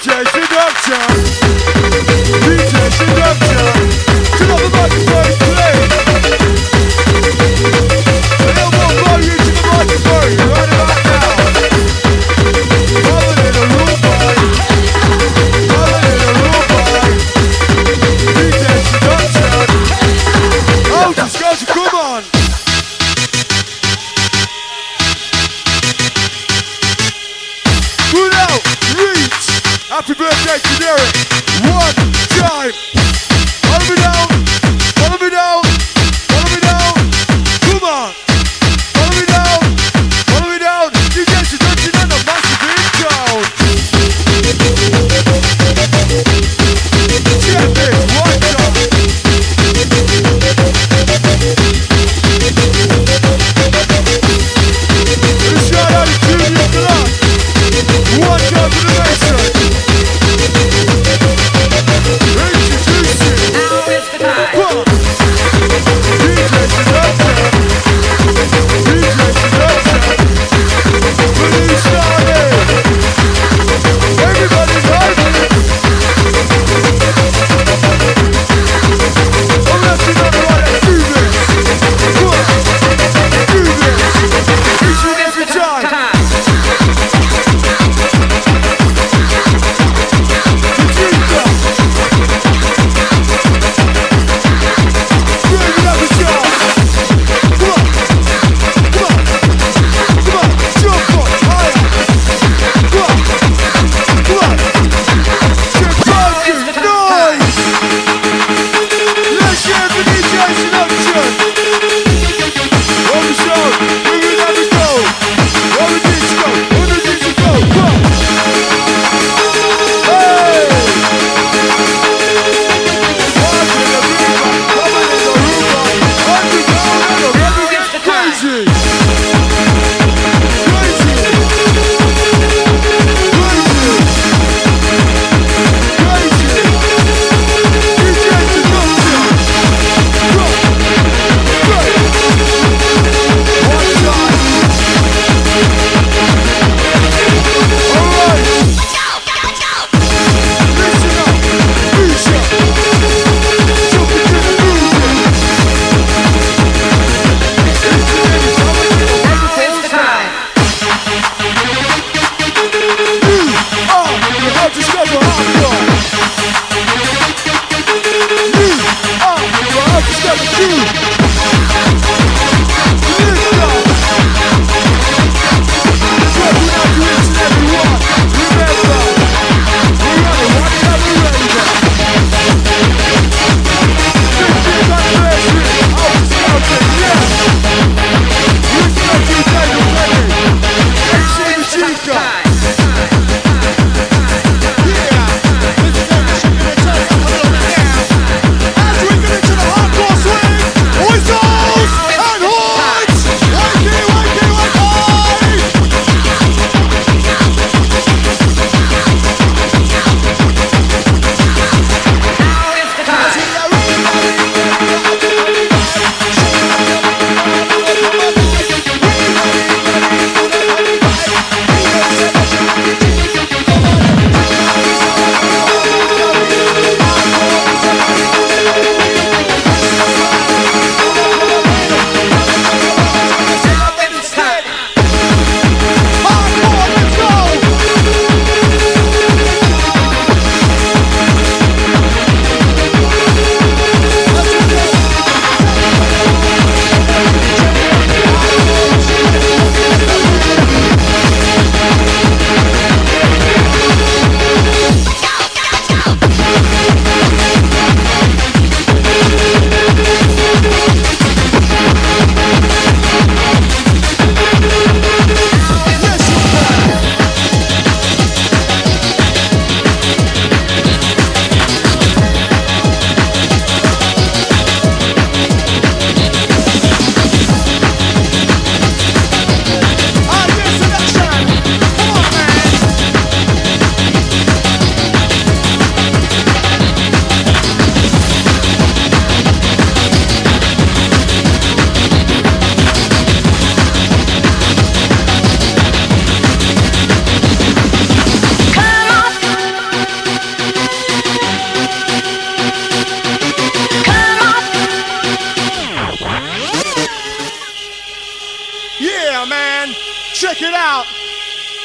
DJ Seduction. DJ Seduction. Turn up the microphone, please. A little more volume to the microphone right about now. Rolling in a room boy. Rolling in a room boy. DJ Seduction. Oh, Discussion, come on. Put out, reach. Happy birthday to Derek. One time. Follow me down. Follow me down. Follow me down. Come on. Follow me down. Follow me down. DJ Seduction and a massive intro. Check this right up. Let's shout out to Junior Clark. One time for the baseline.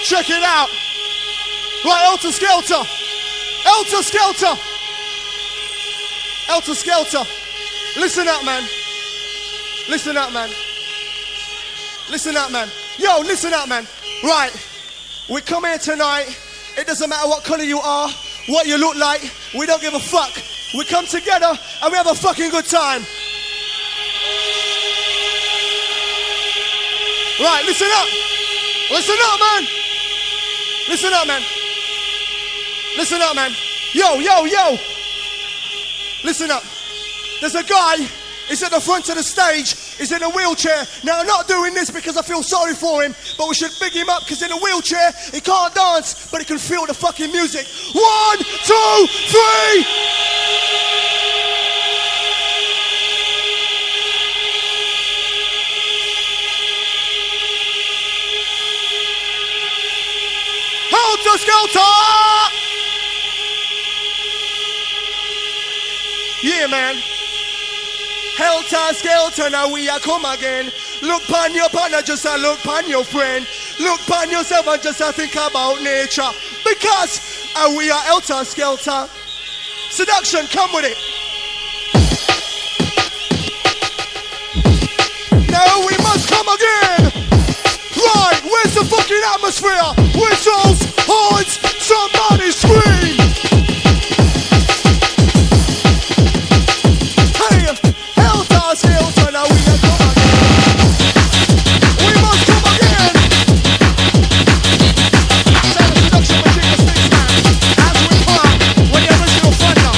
Check it out. Right, Helter Skelter. Helter Skelter. Helter Skelter. Listen up, man. Listen up, man. Listen up, man. Yo, listen up, man. Right. We come here tonight. It doesn't matter what color you are, what you look like. We don't give a fuck. We come together and we have a fucking good time. Right, listen up. Listen up, man. Listen up, man. Listen up, man. Yo, yo, yo. Listen up. There's a guy, he's at the front of the stage, he's in a wheelchair. Now, I'm not doing this because I feel sorry for him, but we should big him up because in a wheelchair, he can't dance, but he can feel the fucking music. 1, 2, 3. Helter Skelter! Yeah, man. Helter Skelter, now we are come again. Look pon your partner, just a look pon your friend. Look pon yourself and just a think about nature. Because we are Helter Skelter. Seduction, come with it. Now we must come again. Right, where's the fucking atmosphere? Whistles, horns, somebody scream. Skelter, now we are come again. We must come again. Sound of seduction between the sticks, man. As we part with the original thunder.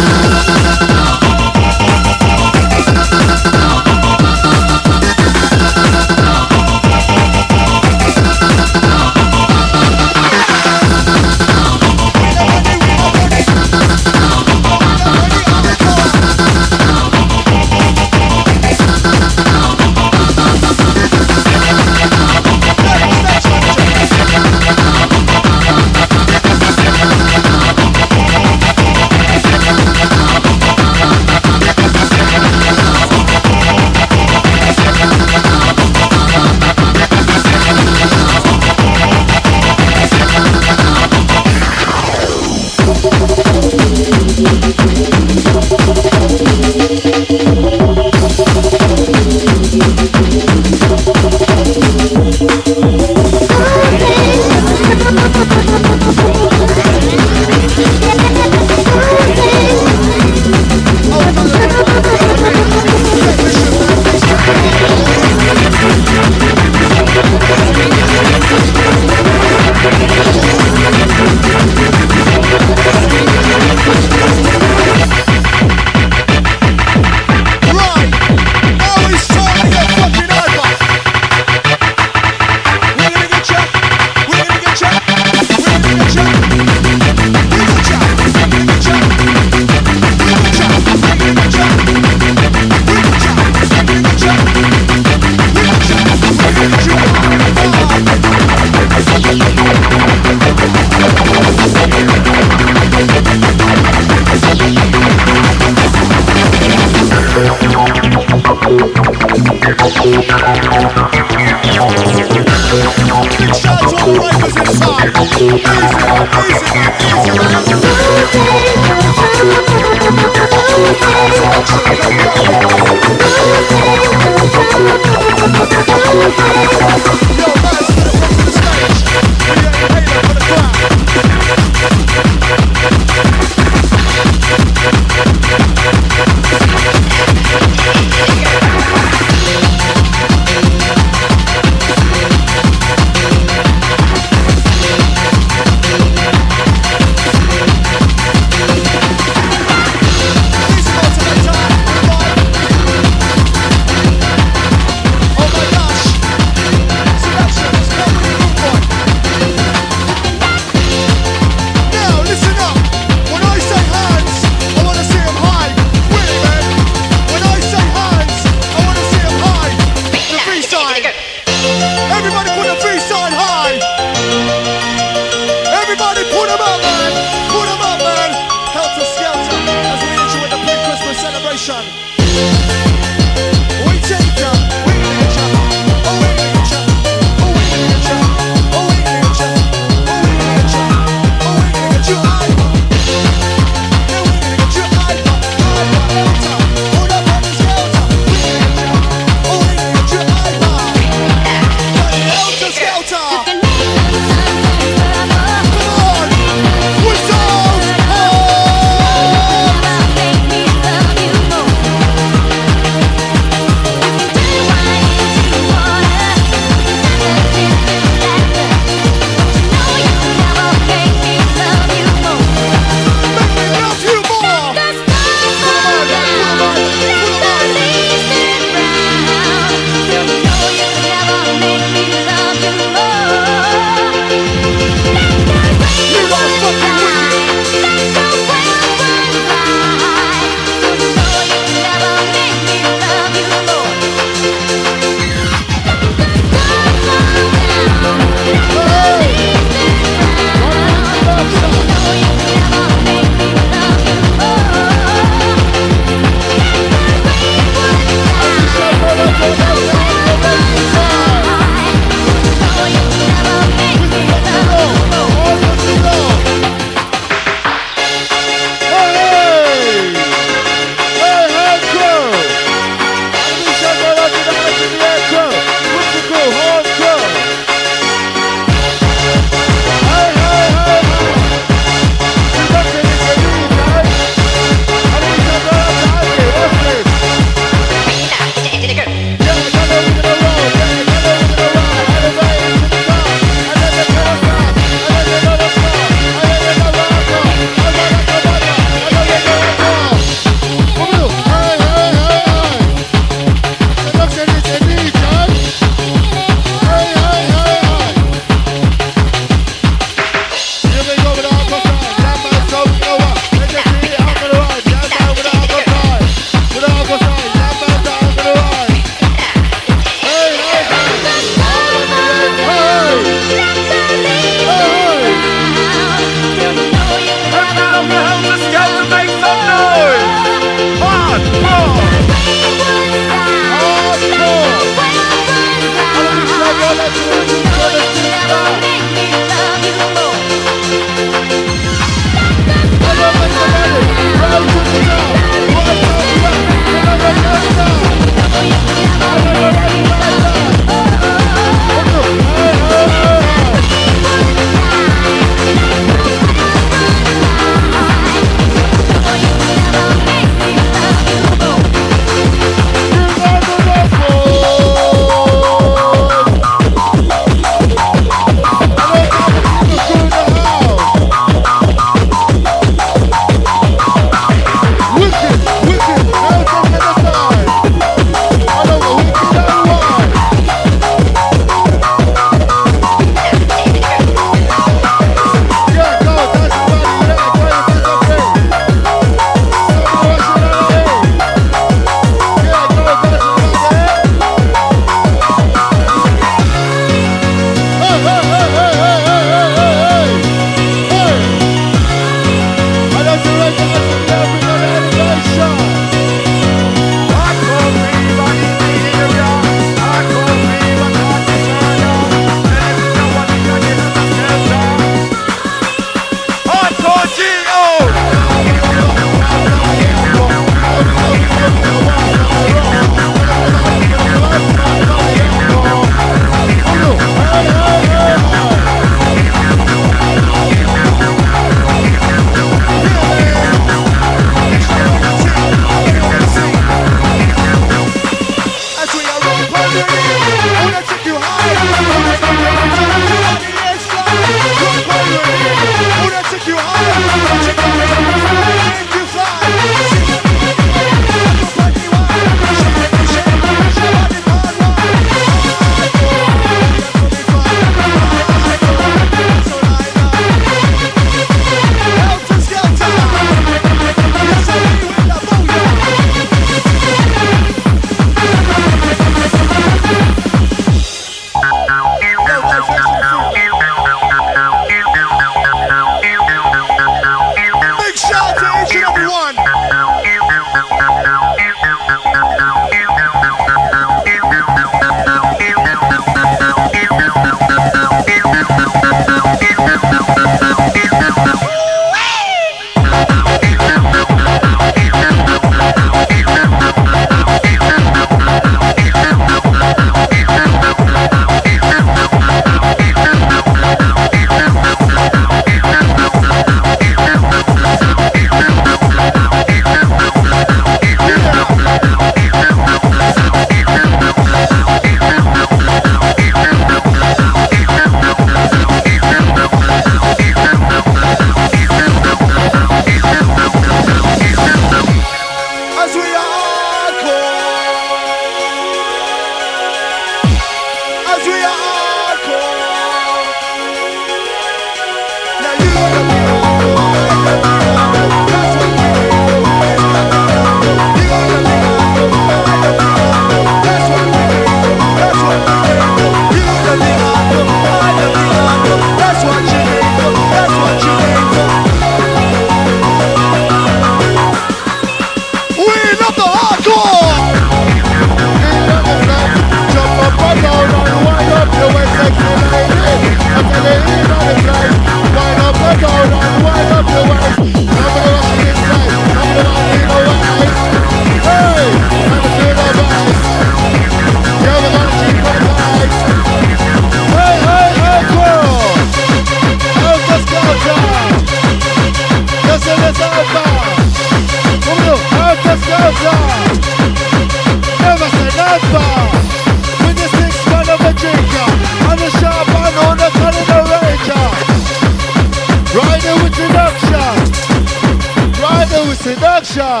Rider with seduction. Rider with seduction.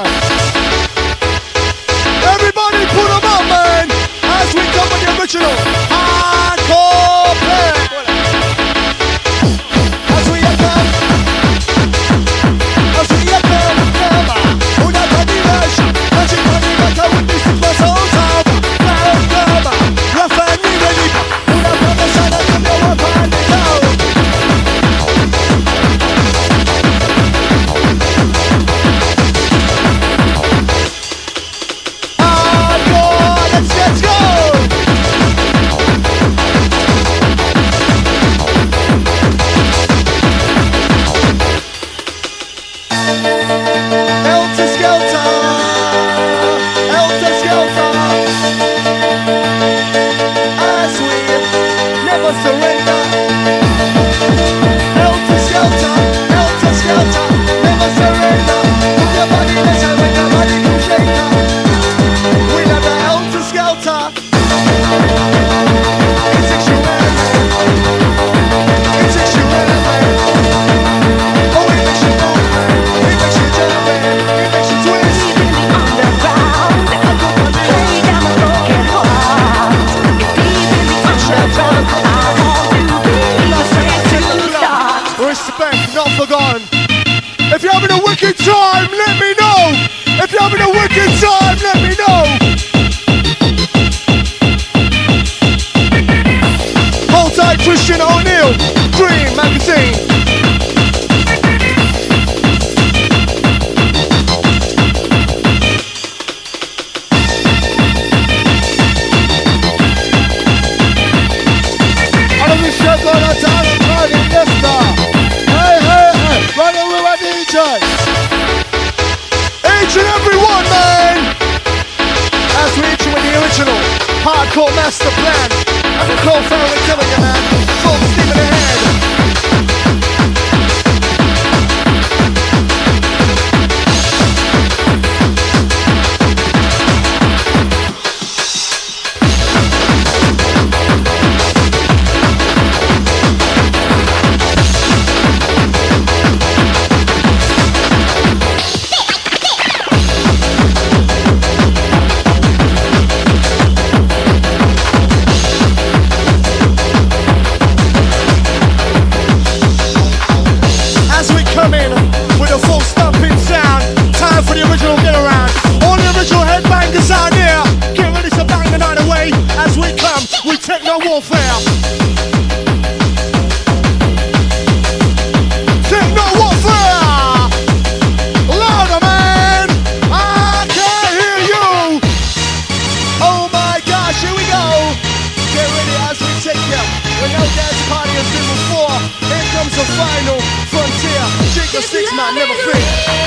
Everybody put them up, man. As we come with the original hardcore plan. As we come. As we come. Una panirash. As you come in, with this is my soul top. Come. Rough and ready. Una panasana. Come here, one pan down. Let's go! Helter Skelter! Helter Skelter! As we never surrender. Helter Skelter! Helter Skelter! Never surrender. Move your body, let's have a body go shaker. We love the Helter Skelter. It's extraordinary. It's extraordinary. Oh, it makes you move, it makes you jump, it makes you twist. Underground, play down my broken heart. It's deep in the underground. I want to be a start. Respect, not forgotten. If you're having a wicked time, let me know. If you're having a wicked time, let me know. Hold tight, Christian O'Neill, Dream Magazine. I don't wish you're gonna tell them party listener. Hey, hey, hey, running with my DJ. Each and every one, man. As we hit you with the original hardcore master plan. As a cold family killing you, man. Full steam in the head. As we come in with a full stomping sound, time for the original get around. All the original headbangers out here, get ready to bang the night away. As we come, we take no warfare. Take no warfare. Louder, man. I can't hear you. Oh my gosh, here we go. Get ready as we take you. When no dance party has been before, here comes the final frontier. Jiggle six man, never fit.